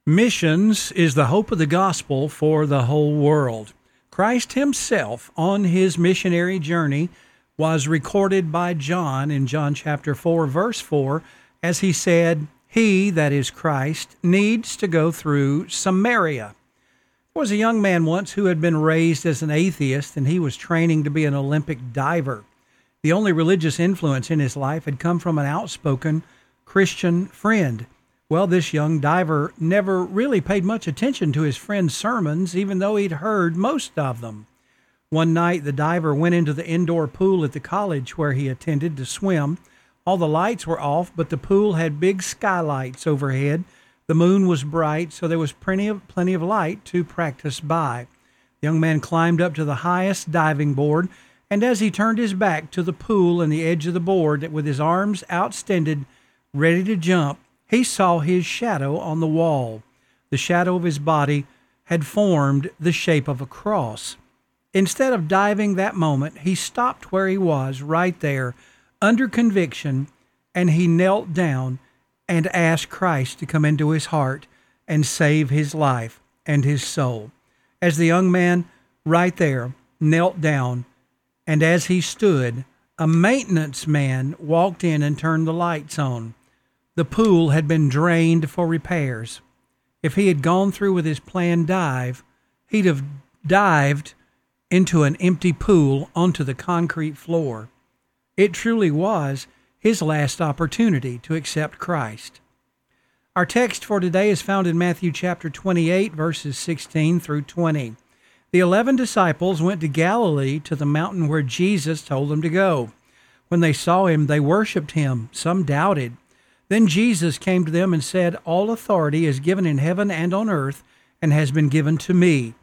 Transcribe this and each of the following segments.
Missions is the hope of the gospel for the whole world. Christ himself on his missionary journey was recorded by John in John chapter 4, verse 4, as he said, "He, that is Christ, needs to go through Samaria." There was a young man once who had been raised as an atheist, and he was training to be an Olympic diver. The only religious influence in his life had come from an outspoken Christian friend. Well, this young diver never really paid much attention to his friend's sermons, even though he'd heard most of them. One night, the diver went into the indoor pool at the college where he attended to swim. All the lights were off, but the pool had big skylights overhead. The moon was bright, so there was plenty of light to practice by. The young man climbed up to the highest diving board, and as he turned his back to the pool and the edge of the board, with his arms outstretched, ready to jump, he saw his shadow on the wall. The shadow of his body had formed the shape of a cross. Instead of diving that moment, he stopped where he was, right there, under conviction, and he knelt down and asked Christ to come into his heart and save his life and his soul. As the young man right there knelt down, and as he stood, a maintenance man walked in and turned the lights on. The pool had been drained for repairs. If he had gone through with his planned dive, he'd have dived into an empty pool onto the concrete floor. It truly was his last opportunity to accept Christ. Our text for today is found in Matthew chapter 28, verses 16 through 20. The 11 disciples went to Galilee to the mountain where Jesus told them to go. When they saw him, they worshiped him. Some doubted. Then Jesus came to them and said, "All authority is given in heaven and on earth and has been given to me.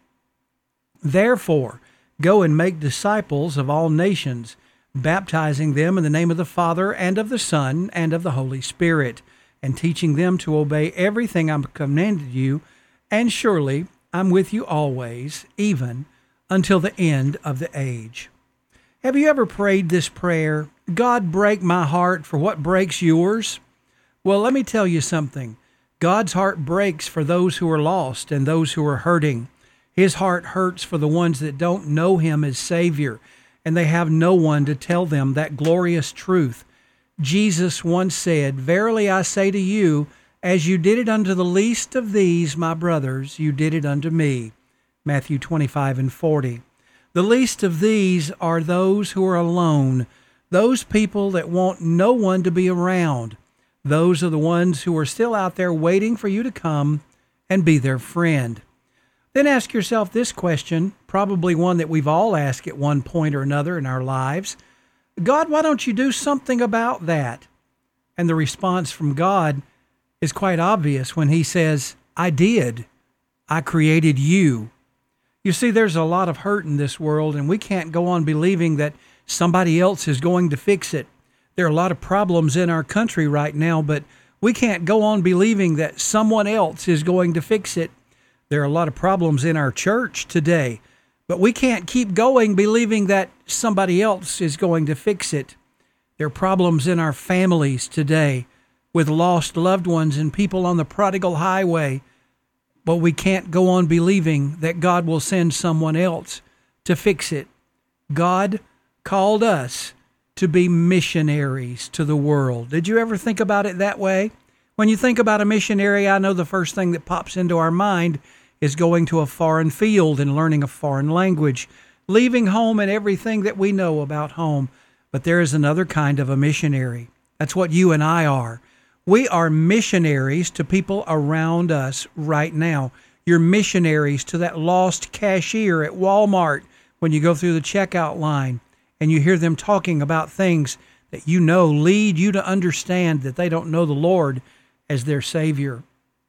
Therefore, go and make disciples of all nations, baptizing them in the name of the Father and of the Son and of the Holy Spirit, and teaching them to obey everything I've commanded you. And surely I'm with you always, even until the end of the age." Have you ever prayed this prayer? God, break my heart for what breaks yours. Well, let me tell you something. God's heart breaks for those who are lost and those who are hurting. His heart hurts for the ones that don't know him as Savior, and they have no one to tell them that glorious truth. Jesus once said, "Verily I say to you, as you did it unto the least of these, my brothers, you did it unto me." Matthew 25 and 40. The least of these are those who are alone, those people that want no one to be around. Those are the ones who are still out there waiting for you to come and be their friend. Then ask yourself this question, probably one that we've all asked at one point or another in our lives. God, why don't you do something about that? And the response from God is quite obvious when he says, "I did. I created you." You see, there's a lot of hurt in this world, and we can't go on believing that somebody else is going to fix it. There are a lot of problems in our country right now, but we can't go on believing that someone else is going to fix it. There are a lot of problems in our church today, but we can't keep going believing that somebody else is going to fix it. There are problems in our families today with lost loved ones and people on the prodigal highway, but we can't go on believing that God will send someone else to fix it. God called us to be missionaries to the world. Did you ever think about it that way? When you think about a missionary, I know the first thing that pops into our mind is going to a foreign field and learning a foreign language, leaving home and everything that we know about home. But there is another kind of a missionary. That's what you and I are. We are missionaries to people around us right now. You're missionaries to that lost cashier at Walmart when you go through the checkout line and you hear them talking about things that you know lead you to understand that they don't know the Lord as their Savior.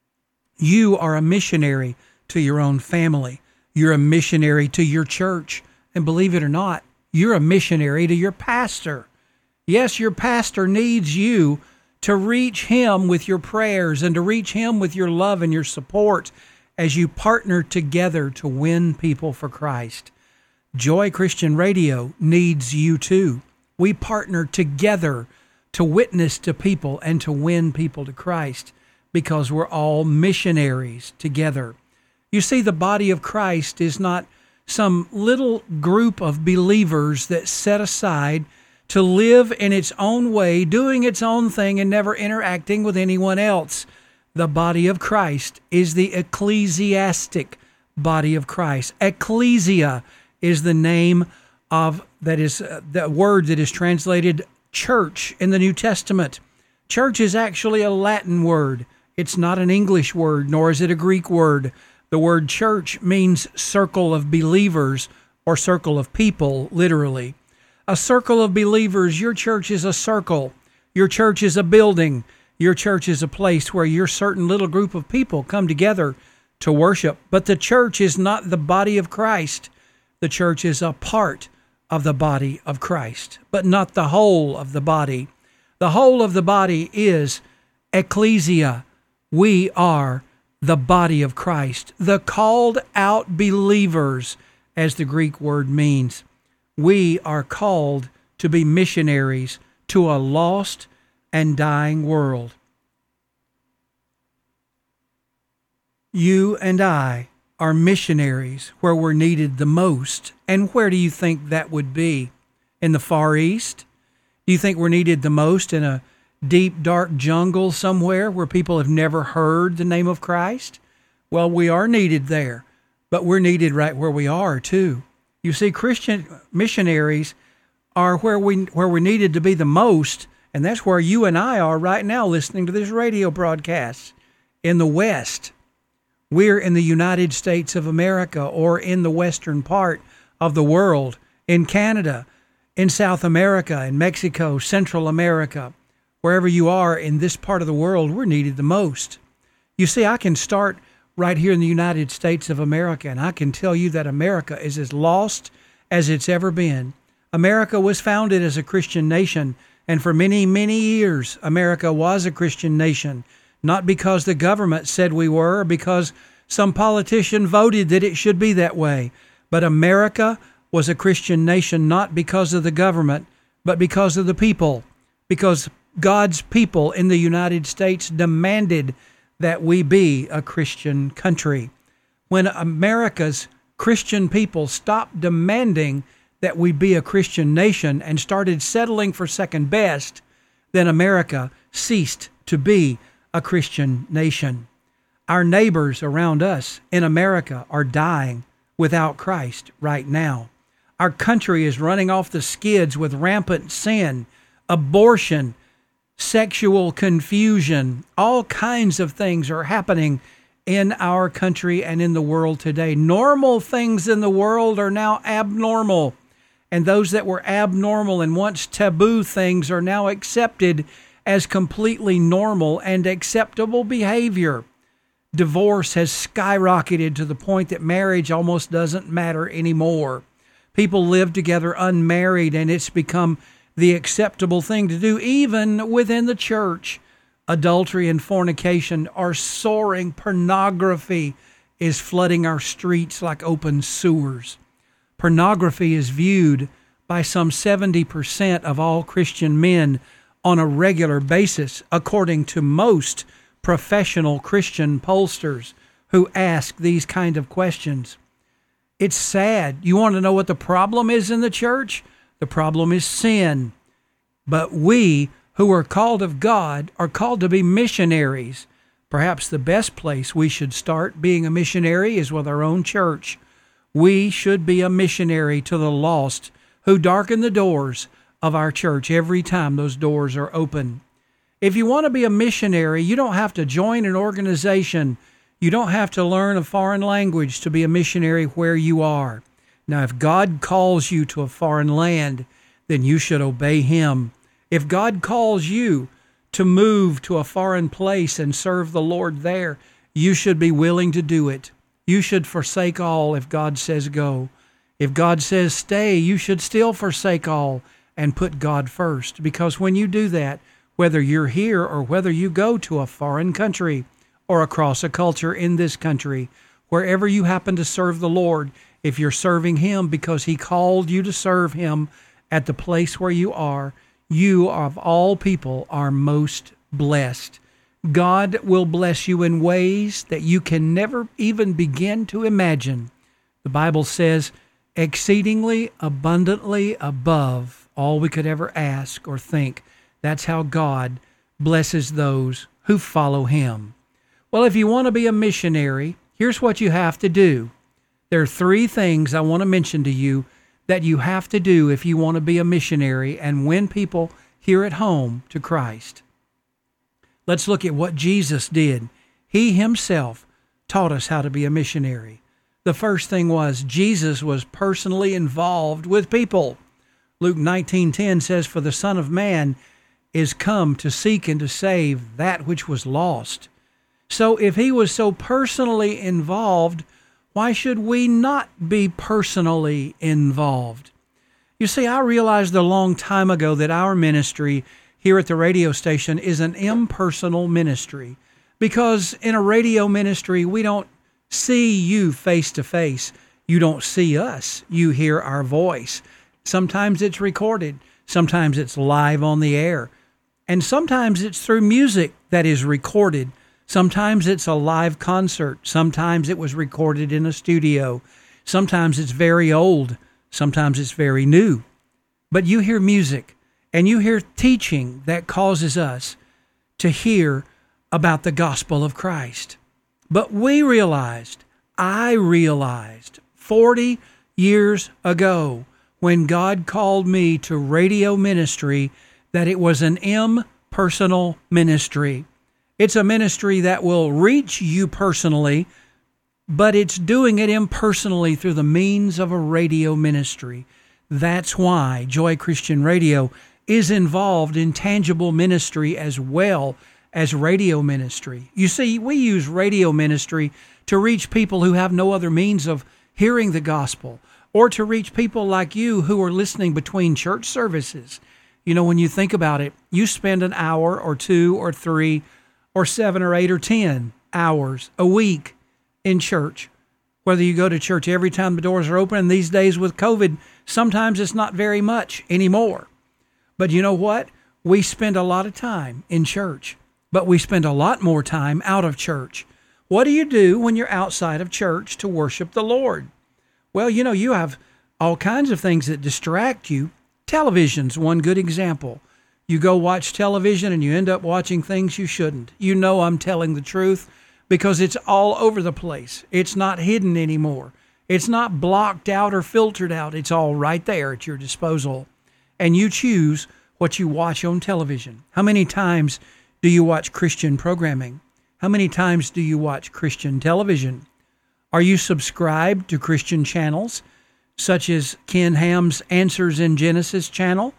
You are a missionary to your own family. You're a missionary to your church. And believe it or not, you're a missionary to your pastor. Yes, your pastor needs you to reach him with your prayers and to reach him with your love and your support as you partner together to win people for Christ. Joy Christian Radio needs you too. We partner together to witness to people and to win people to Christ. because we're all missionaries together. You see, the body of Christ is not some little group of believers that set aside to live in its own way, doing its own thing and never interacting with anyone else. The body of Christ is the ecclesiastic body of Christ. Ecclesia is the name of, that is the word that is translated church in the New Testament. Church is actually a Latin word. It's not an English word, nor is it a Greek word. The word church means circle of believers or circle of people, literally. A circle of believers. Your church is a circle. Your church is a building. Your church is a place where your certain little group of people come together to worship. But the church is not the body of Christ. The church is a part of the body of Christ, but not the whole of the body. The whole of the body is ecclesia. We are the body of Christ, the called out believers, as the Greek word means. We are called to be missionaries to a lost and dying world. You and I are missionaries where we're needed the most. And where do you think that would be? In the Far East? Do you think we're needed the most in a deep, dark jungle somewhere where people have never heard the name of Christ? Well, we are needed there, but we're needed right where we are too. You see, Christian missionaries are where we're needed to be the most, and that's where you and I are right now listening to this radio broadcast in the West. We're in the United States of America, or in the western part of the world, in Canada, in South America, in Mexico, Central America. Wherever you are in this part of the world, we're needed the most. You see, I can start right here in the United States of America, and I can tell you that America is as lost as it's ever been. America was founded as a Christian nation, and for many, many years, America was a Christian nation, not because the government said we were, or because some politician voted that it should be that way, but America was a Christian nation not because of the government, but because of the people, because God's people in the United States demanded that we be a Christian country. When America's Christian people stopped demanding that we be a Christian nation and started settling for second best, then America ceased to be a Christian nation. Our neighbors around us in America are dying without Christ right now. Our country is running off the skids with rampant sin, abortion, sexual confusion. All kinds of things are happening in our country and in the world today. Normal things in the world are now abnormal, and those that were abnormal and once taboo things are now accepted as completely normal and acceptable behavior. Divorce has skyrocketed to the point that marriage almost doesn't matter anymore. People live together unmarried, and it's become the acceptable thing to do, even within the church. Adultery and fornication are soaring. Pornography is flooding our streets like open sewers. Pornography is viewed by some 70% of all Christian men on a regular basis, according to most professional Christian pollsters who ask these kind of questions. It's sad. You want to know what the problem is in the church? The problem is sin. But we who are called of God are called to be missionaries. Perhaps the best place we should start being a missionary is with our own church. We should be a missionary to the lost who darken the doors of our church every time those doors are open. If you want to be a missionary, you don't have to join an organization. You don't have to learn a foreign language to be a missionary where you are. Now, if God calls you to a foreign land, then you should obey Him. If God calls you to move to a foreign place and serve the Lord there, you should be willing to do it. You should forsake all if God says go. If God says stay, you should still forsake all and put God first. Because when you do that, whether you're here or whether you go to a foreign country or across a culture in this country, wherever you happen to serve the Lord, if you're serving Him because He called you to serve Him at the place where you are, you of all people are most blessed. God will bless you in ways that you can never even begin to imagine. The Bible says, exceedingly abundantly above all we could ever ask or think. That's how God blesses those who follow Him. Well, if you want to be a missionary, here's what you have to do. There are 3 things I want to mention to you that you have to do if you want to be a missionary and win people here at home to Christ. Let's look at what Jesus did. He Himself taught us how to be a missionary. The first thing was Jesus was personally involved with people. Luke 19:10 says, "For the Son of Man is come to seek and to save that which was lost." So if He was so personally involved, why should we not be personally involved? You see, I realized a long time ago that our ministry here at the radio station is an impersonal ministry, because in a radio ministry, we don't see you face to face. You don't see us. You hear our voice. Sometimes it's recorded. Sometimes it's live on the air. And sometimes it's through music that is recorded. Sometimes it's a live concert. Sometimes it was recorded in a studio. Sometimes it's very old. Sometimes it's very new. But you hear music and you hear teaching that causes us to hear about the gospel of Christ. But I realized 40 years ago when God called me to radio ministry that it was an impersonal ministry. It's a ministry that will reach you personally, but it's doing it impersonally through the means of a radio ministry. That's why Joy Christian Radio is involved in tangible ministry as well as radio ministry. You see, we use radio ministry to reach people who have no other means of hearing the gospel, or to reach people like you who are listening between church services. You know, when you think about it, you spend an hour or 2 or 3 or 7 or 8 or 10 hours a week in church. Whether you go to church every time the doors are open, and these days with COVID, sometimes it's not very much anymore. But you know what? We spend a lot of time in church, but we spend a lot more time out of church. What do you do when you're outside of church to worship the Lord? Well, you know, you have all kinds of things that distract you. Television's one good example. You go watch television and you end up watching things you shouldn't. You know I'm telling the truth because it's all over the place. It's not hidden anymore. It's not blocked out or filtered out. It's all right there at your disposal. And you choose what you watch on television. How many times do you watch Christian programming? How many times do you watch Christian television? Are you subscribed to Christian channels such as Ken Ham's Answers in Genesis channel?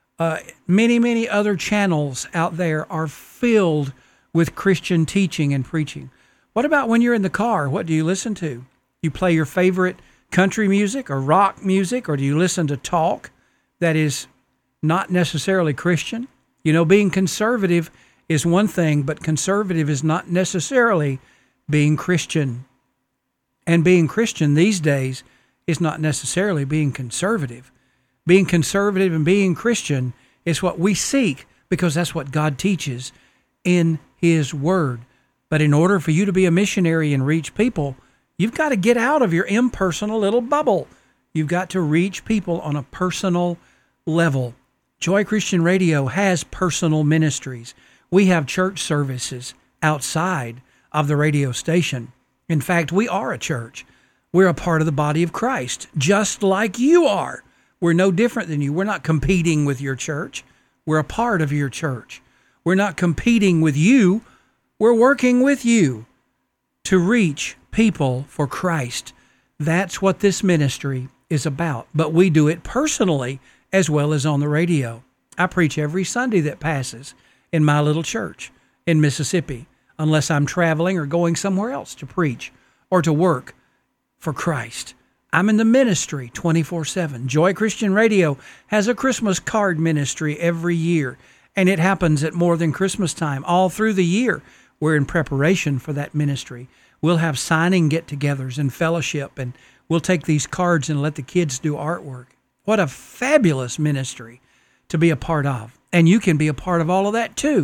Many other channels out there are filled with Christian teaching and preaching. What about when you're in the car? What do you listen to? You play your favorite country music or rock music, or do you listen to talk that is not necessarily Christian? You know, being conservative is one thing, but conservative is not necessarily being Christian. And being Christian these days is not necessarily being conservative. Being conservative and being Christian is what we seek because that's what God teaches in His Word. But in order for you to be a missionary and reach people, you've got to get out of your impersonal little bubble. You've got to reach people on a personal level. Joy Christian Radio has personal ministries. We have church services outside of the radio station. In fact, we are a church. We're a part of the body of Christ, just like you are. We're no different than you. We're not competing with your church. We're a part of your church. We're not competing with you. We're working with you to reach people for Christ. That's what this ministry is about. But we do it personally as well as on the radio. I preach every Sunday that passes in my little church in Mississippi, unless I'm traveling or going somewhere else to preach or to work for Christ. I'm in the ministry 24/7. Joy Christian Radio has a Christmas card ministry every year, and it happens at more than Christmas time. All through the year, we're in preparation for that ministry. We'll have signing get-togethers and fellowship, and we'll take these cards and let the kids do artwork. What a fabulous ministry to be a part of. And you can be a part of all of that too.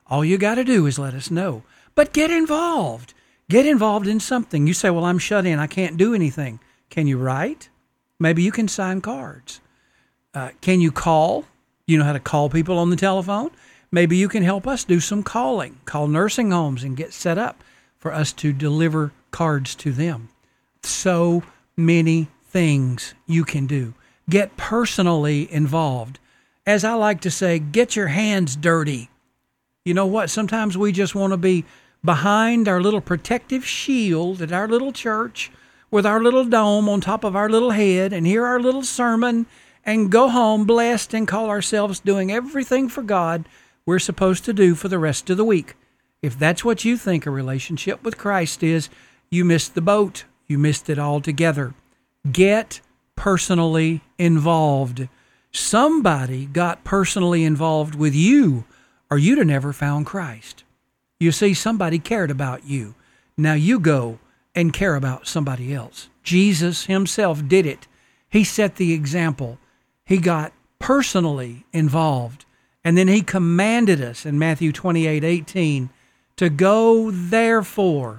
All you got to do is let us know. But get involved. Get involved in something. You say, well, I'm shut in. I can't do anything. Can you write? Maybe you can sign cards. Can you call? You know how to call people on the telephone? Maybe you can help us do some calling. Call nursing homes and get set up for us to deliver cards to them. So many things you can do. Get personally involved. As I like to say, get your hands dirty. You know what? Sometimes we just want to be behind our little protective shield at our little church with our little dome on top of our little head and hear our little sermon and go home blessed and call ourselves doing everything for God we're supposed to do for the rest of the week. If that's what you think a relationship with Christ is, you missed the boat. You missed it altogether. Get personally involved. Somebody got personally involved with you, or you'd have never found Christ. You see, somebody cared about you. Now you go and care about somebody else. Jesus himself did it. He set the example. He got personally involved. And then he commanded us in Matthew 28:18 to go therefore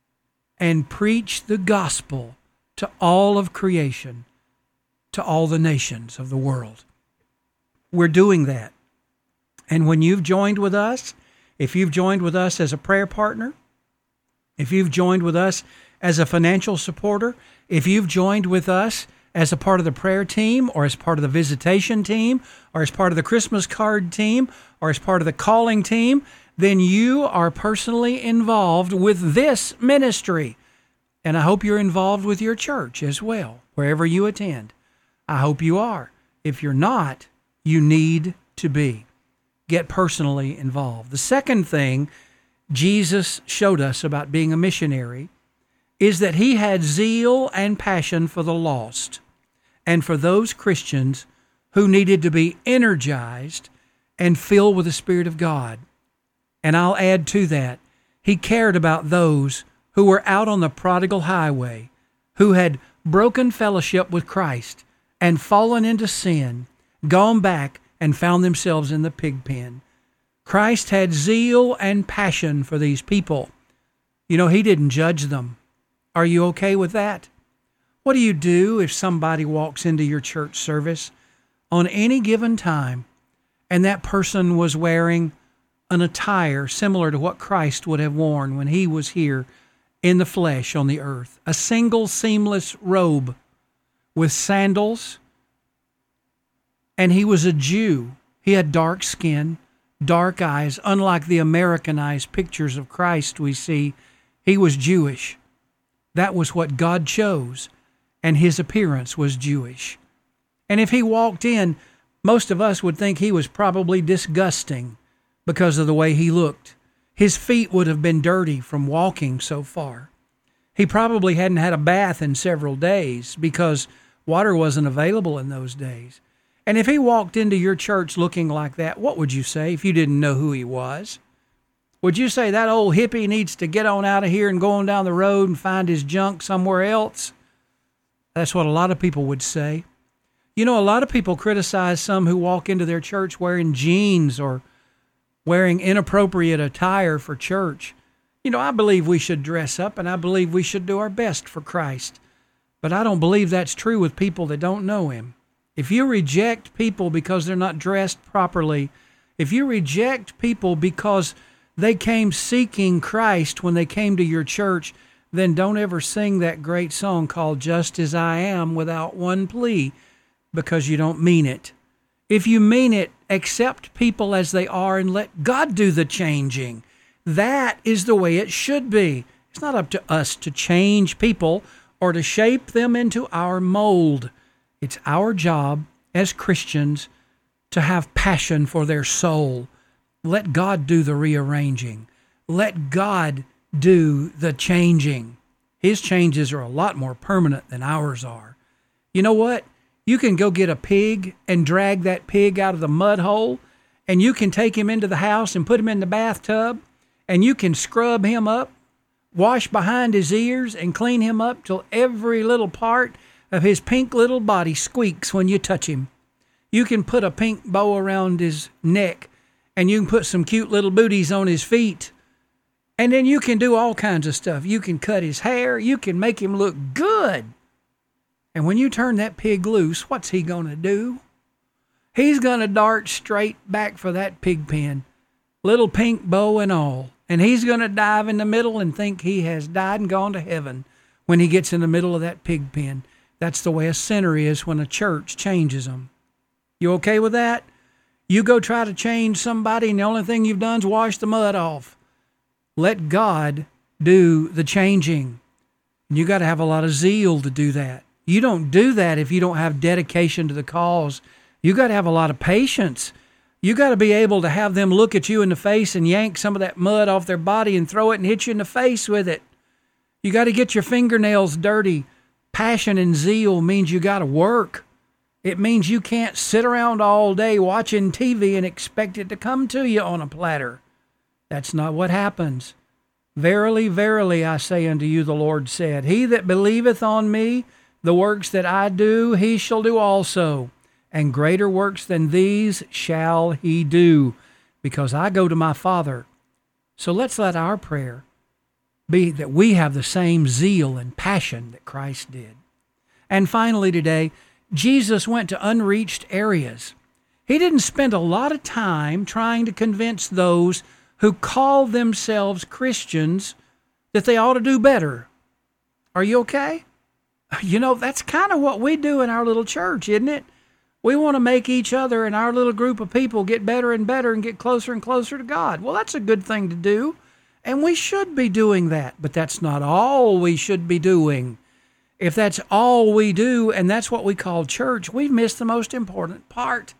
and preach the gospel to all of creation, to all the nations of the world. We're doing that. And when you've joined with us, if you've joined with us as a prayer partner, if you've joined with us as a financial supporter, if you've joined with us as a part of the prayer team or as part of the visitation team or as part of the Christmas card team or as part of the calling team, then you are personally involved with this ministry. And I hope you're involved with your church as well, wherever you attend. I hope you are. If you're not, you need to be. Get personally involved. The second thing Jesus showed us about being a missionary is that he had zeal and passion for the lost and for those Christians who needed to be energized and filled with the Spirit of God. And I'll add to that, he cared about those who were out on the prodigal highway, who had broken fellowship with Christ and fallen into sin, gone back and found themselves in the pig pen. Christ had zeal and passion for these people. You know, he didn't judge them. Are you okay with that? What do you do if somebody walks into your church service on any given time and that person was wearing an attire similar to what Christ would have worn when he was here in the flesh on the earth? A single seamless robe with sandals, and he was a Jew. He had dark skin, dark eyes. Unlike the Americanized pictures of Christ we see, he was Jewish. That was what God chose, and his appearance was Jewish. And if he walked in, most of us would think he was probably disgusting because of the way he looked. His feet would have been dirty from walking so far. He probably hadn't had a bath in several days because water wasn't available in those days. And if he walked into your church looking like that, what would you say if you didn't know who he was? Would you say that old hippie needs to get on out of here and go on down the road and find his junk somewhere else? That's what a lot of people would say. You know, a lot of people criticize some who walk into their church wearing jeans or wearing inappropriate attire for church. You know, I believe we should dress up and I believe we should do our best for Christ. But I don't believe that's true with people that don't know him. If you reject people because they're not dressed properly, if you reject people because they came seeking Christ when they came to your church, then don't ever sing that great song called Just As I Am without one plea, because you don't mean it. If you mean it, accept people as they are and let God do the changing. That is the way it should be. It's not up to us to change people or to shape them into our mold. It's our job as Christians to have passion for their soul. Let God do the rearranging. Let God do the changing. His changes are a lot more permanent than ours are. You know what? You can go get a pig and drag that pig out of the mud hole, and you can take him into the house and put him in the bathtub, and you can scrub him up, wash behind his ears, and clean him up till every little part of his pink little body squeaks when you touch him. You can put a pink bow around his neck and you can put some cute little booties on his feet. And then you can do all kinds of stuff. You can cut his hair. You can make him look good. And when you turn that pig loose, what's he going to do? He's going to dart straight back for that pig pen, little pink bow and all. And he's going to dive in the middle and think he has died and gone to heaven when he gets in the middle of that pig pen. That's the way a sinner is when a church changes them. You okay with that? You go try to change somebody and the only thing you've done is wash the mud off. Let God do the changing. And you got to have a lot of zeal to do that. You don't do that if you don't have dedication to the cause. You got to have a lot of patience. You got to be able to have them look at you in the face and yank some of that mud off their body and throw it and hit you in the face with it. You got to get your fingernails dirty. Passion and zeal means you got to work. It means you can't sit around all day watching TV and expect it to come to you on a platter. That's not what happens. Verily, verily, I say unto you, the Lord said, he that believeth on me, the works that I do, he shall do also. And greater works than these shall he do, because I go to my Father. So let's let our prayer be that we have the same zeal and passion that Christ did. And finally today, Jesus went to unreached areas. He didn't spend a lot of time trying to convince those who call themselves Christians that they ought to do better. Are you okay? You know, that's kind of what we do in our little church, isn't it? We want to make each other and our little group of people get better and better and get closer and closer to God. Well, that's a good thing to do, and we should be doing that, but that's not all we should be doing. If that's all we do and that's what we call church, we've missed the most important part,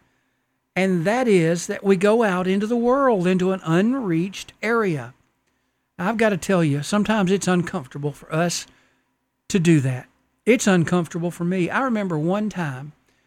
and that is that we go out into the world, into an unreached area. Now, I've got to tell you, sometimes it's uncomfortable for us to do that. It's uncomfortable for me. I remember one time,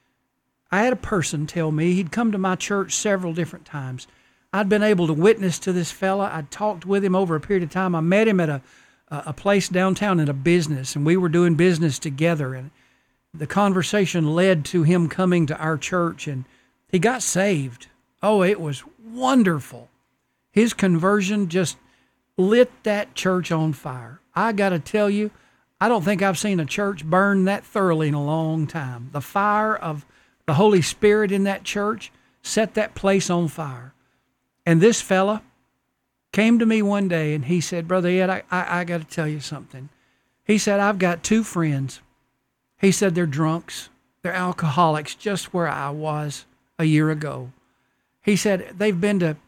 I had a person tell me, he'd come to my church several different times. I'd been able to witness to this fella. I'd talked with him over a period of time. I met him at a place downtown in a business, and we were doing business together. And the conversation led to him coming to our church, and he got saved. Oh, it was wonderful. His conversion just lit that church on fire. I got to tell you, I don't think I've seen a church burn that thoroughly in a long time. The fire of the Holy Spirit in that church set that place on fire. And this fella came to me one day and he said, Brother Ed, I got to tell you something. He said, I've got two friends. He said, they're drunks. They're alcoholics, just where I was a year ago. He said, they've been to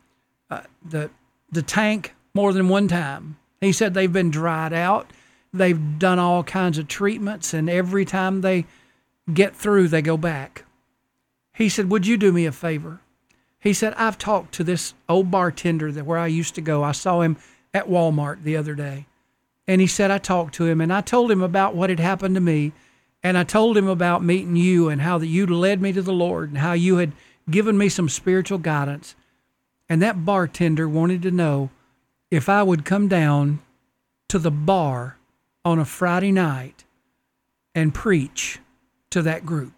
the tank more than one time. He said, they've been dried out. They've done all kinds of treatments, and every time they get through, they go back. He said, would you do me a favor? He said, I've talked to this old bartender where I used to go. I saw him at Walmart the other day. And he said, I talked to him, and I told him about what had happened to me. And I told him about meeting you and how that you led me to the Lord and how you had given me some spiritual guidance. And that bartender wanted to know if I would come down to the bar on a Friday night and preach to that group.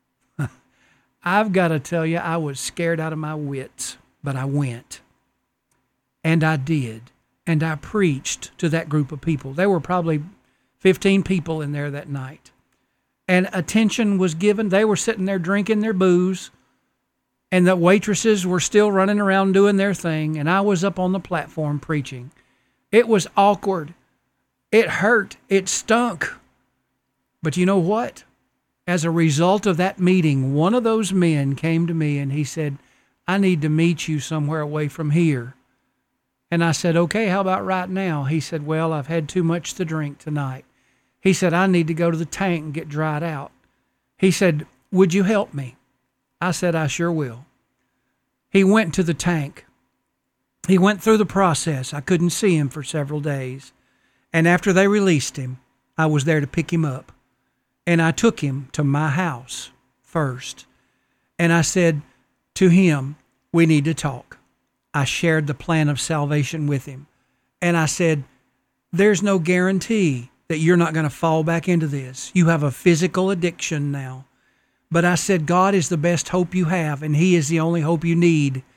I've got to tell you, I was scared out of my wits, but I went. And I did. And I preached to that group of people. There were probably 15 people in there that night. And attention was given. They were sitting there drinking their booze. And the waitresses were still running around doing their thing. And I was up on the platform preaching. It was awkward. It hurt. It stunk. But you know what? As a result of that meeting, one of those men came to me and he said, I need to meet you somewhere away from here. And I said, okay, how about right now? He said, well, I've had too much to drink tonight. He said, I need to go to the tank and get dried out. He said, would you help me? I said, I sure will. He went to the tank. He went through the process. I couldn't see him for several days. And after they released him, I was there to pick him up. And I took him to my house first. And I said to him, we need to talk. I shared the plan of salvation with him. And I said, there's no guarantee that you're not going to fall back into this. You have a physical addiction now. But I said, God is the best hope you have, and He is the only hope you need.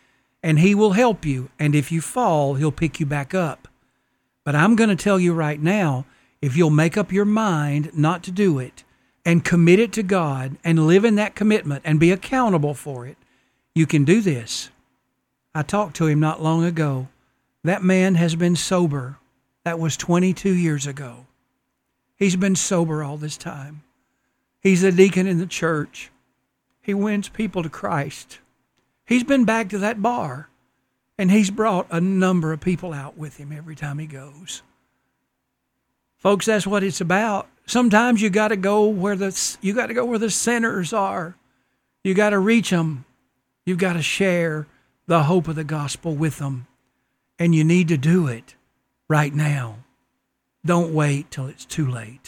and He will help you. And if you fall, He'll pick you back up. But I'm going to tell you right now, if you'll make up your mind not to do it and commit it to God and live in that commitment and be accountable for it, you can do this. I talked to him not long ago. That man has been sober. That was 22 years ago. He's been sober all this time. He's a deacon in the church. He wins people to Christ. He's been back to that bar, and he's brought a number of people out with him every time he goes. Folks, that's what it's about. Sometimes you got to go where the sinners are. You got to reach them. You've got to share the hope of the gospel with them. And you need to do it right now. Don't wait till it's too late.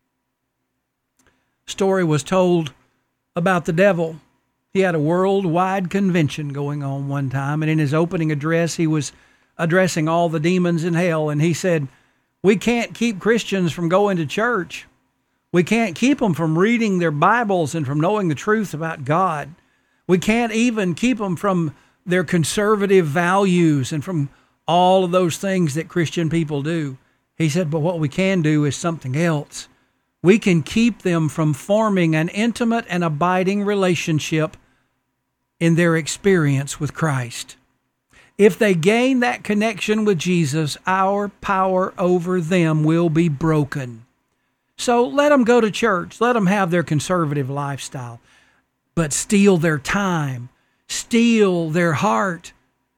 Story was told about the devil. He had a worldwide convention going on one time, and in his opening address, he was addressing all the demons in hell, and he said, we can't keep Christians from going to church. We can't keep them from reading their Bibles and from knowing the truth about God. We can't even keep them from their conservative values and from all of those things that Christian people do. He said, but what we can do is something else. We can keep them from forming an intimate and abiding relationship in their experience with Christ. If they gain that connection with Jesus, our power over them will be broken. So let them go to church. Let them have their conservative lifestyle. But steal their time, steal their heart,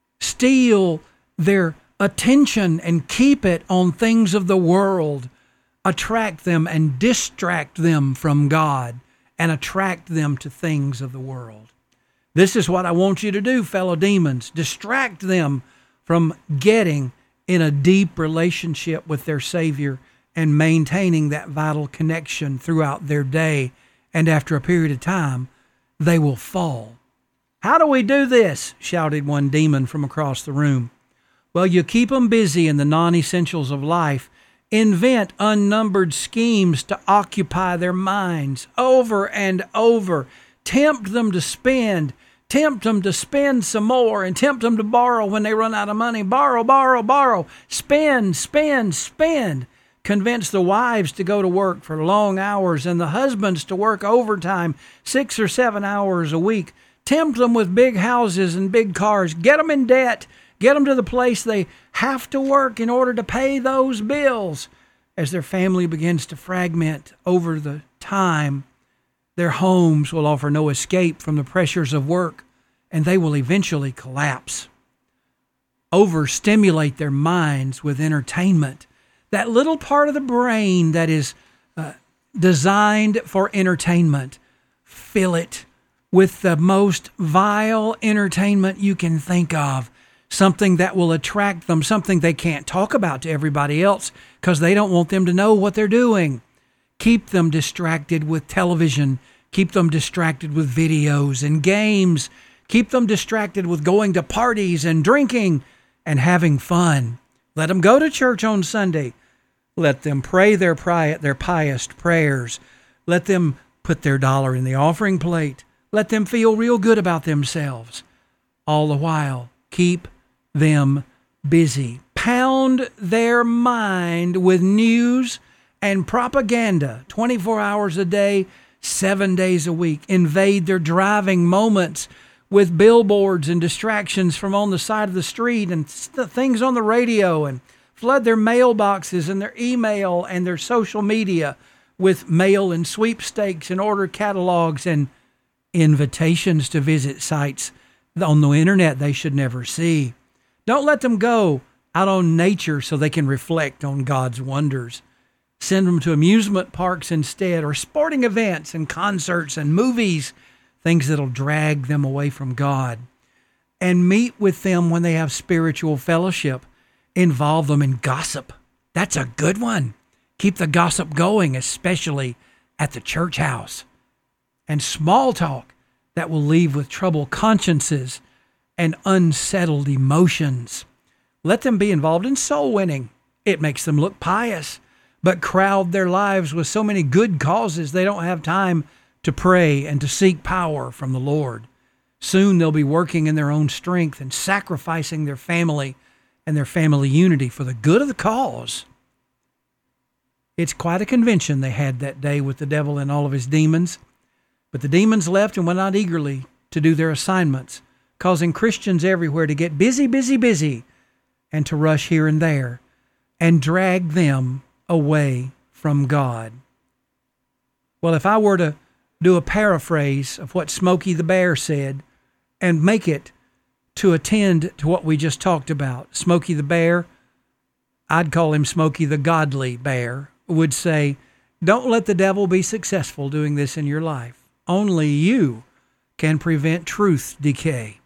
steal their attention and keep it on things of the world. Attract them and distract them from God and attract them to things of the world. This is what I want you to do, fellow demons. Distract them from getting in a deep relationship with their Savior and maintaining that vital connection throughout their day. And after a period of time, they will fall. How do we do this? Shouted one demon from across the room. Well, you keep them busy in the non-essentials of life. Invent unnumbered schemes to occupy their minds over and over. Tempt them to spend. Tempt them to spend some more and tempt them to borrow when they run out of money. Borrow, borrow, borrow. Spend, spend, spend. Convince the wives to go to work for long hours and the husbands to work overtime 6 or 7 hours a week. Tempt them with big houses and big cars. Get them in debt. Get them to the place they have to work in order to pay those bills. As their family begins to fragment over the time, their homes will offer no escape from the pressures of work, and they will eventually collapse. Overstimulate their minds with entertainment. That little part of the brain that is designed for entertainment, fill it with the most vile entertainment you can think of. Something that will attract them, something they can't talk about to everybody else because they don't want them to know what they're doing. Keep them distracted with television. Keep them distracted with videos and games. Keep them distracted with going to parties and drinking and having fun. Let them go to church on Sunday. Let them pray their pious prayers. Let them put their dollar in the offering plate. Let them feel real good about themselves. All the while, keep them busy. Pound their mind with news and propaganda 24 hours a day, 7 days a week. Invade their driving moments with billboards and distractions from on the side of the street and things on the radio, and flood their mailboxes and their email and their social media with mail and sweepstakes and order catalogs and invitations to visit sites on the internet they should never see. Don't let them go out on nature so they can reflect on God's wonders. Send them to amusement parks instead, or sporting events and concerts and movies, things that'll drag them away from God. And meet with them when they have spiritual fellowship. Involve them in gossip. That's a good one. Keep the gossip going, especially at the church house. And small talk that will leave with troubled consciences and unsettled emotions. Let them be involved in soul winning. It makes them look pious, but crowd their lives with so many good causes they don't have time to pray and to seek power from the Lord. Soon they'll be working in their own strength and sacrificing their family and their family unity for the good of the cause. It's quite a convention they had that day with the devil and all of his demons. But the demons left and went out eagerly to do their assignments, causing Christians everywhere to get busy, busy, busy, and to rush here and there and drag them away from God. Well, if I were to do a paraphrase of what Smokey the Bear said and make it to attend to what we just talked about, Smokey the Bear, I'd call him Smokey the Godly Bear, would say, don't let the devil be successful doing this in your life. Only you can prevent truth decay.